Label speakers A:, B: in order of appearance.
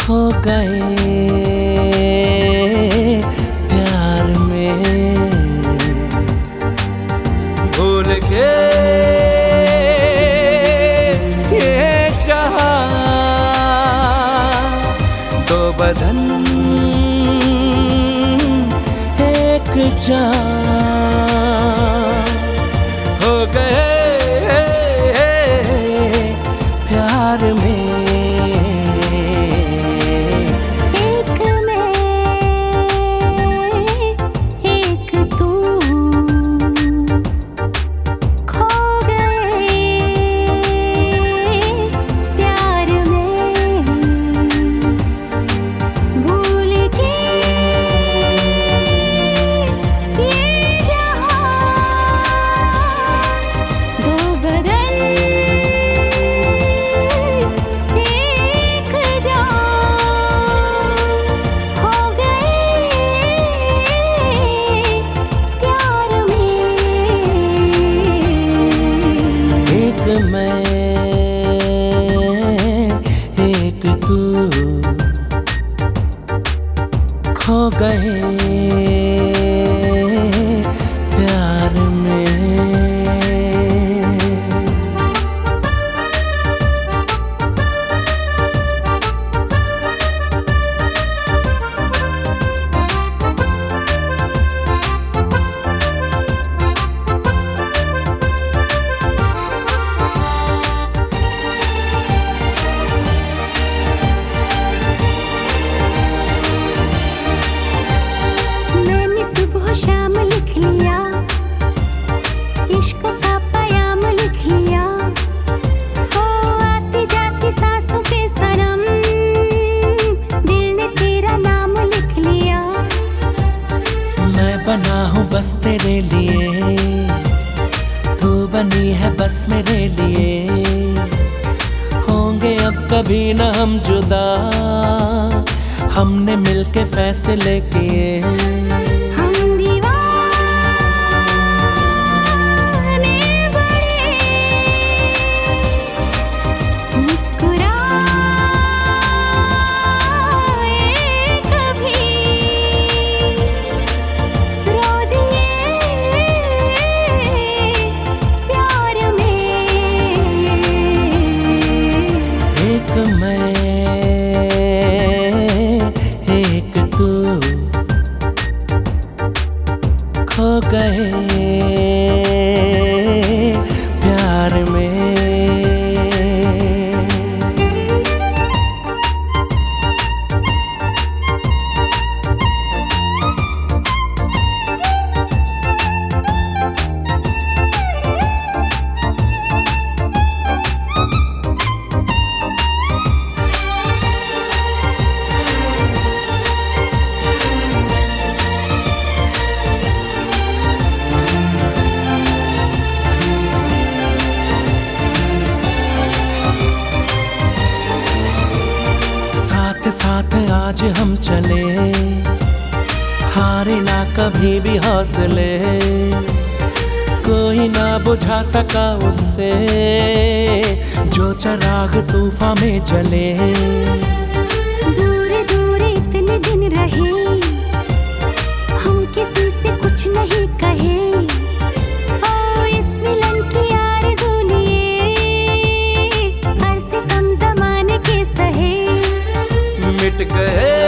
A: खो गए प्यार में, भूल के ये जहां, दो बदन एक जान हो गए प्यार में। मैं एक तू खो गए प्यार में। बना हूँ बस तेरे लिए, तू बनी है बस मेरे लिए। होंगे अब कभी न हम जुदा, हमने मिलके फैसले किए। मैं एक तू खो गए प्यार में। साथ आज हम चले, हारे ना कभी भी हौसले। कोई ना बुझा सका उससे जो चिराग तूफान में जले।
B: दूर दूर इतने दिन रहे, हम किसी से कुछ नहीं कहे। ओ इस मिलन की आरज़ू लिए, हर सितम ज़माने के सहे।
A: मिट गए